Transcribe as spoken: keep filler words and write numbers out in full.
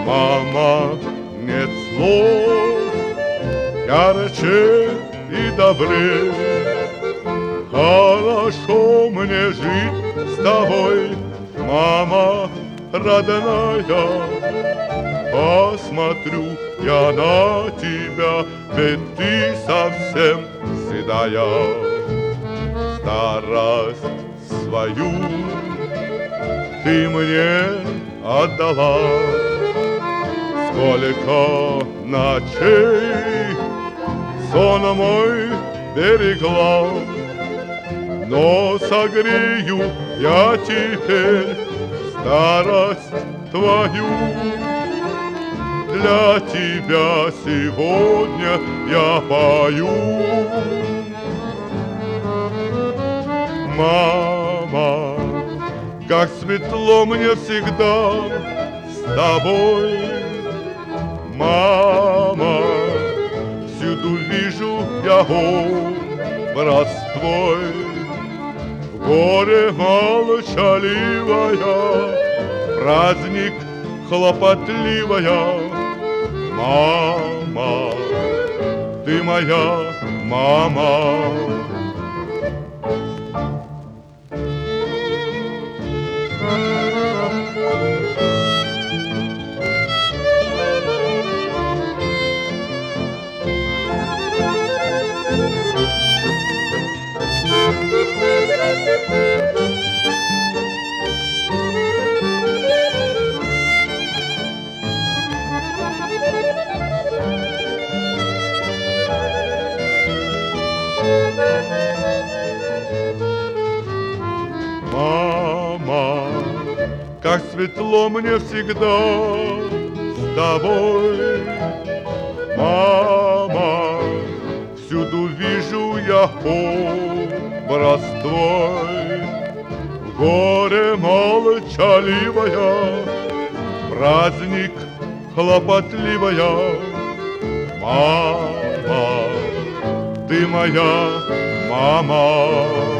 Мама, нет слов ярче и добрее. Хорошо мне жить с тобой, мама родная. Посмотрю я на тебя, ведь ты совсем седая. Старость свою ты мне отдала. Сколько ночей сон мой берегла, но согрею я теперь старость твою. Для тебя сегодня я пою. Мама, как светло мне всегда с тобой. Мама, всюду вижу я образ твой. В горе молчаливая, праздник хлопотливая. Мама, ты моя мама. Мама, как светло мне всегда с тобой. Мама, всюду вижу я образ твой. В горе молчаливая, праздник хлопотливая. Мама, ты моя мама.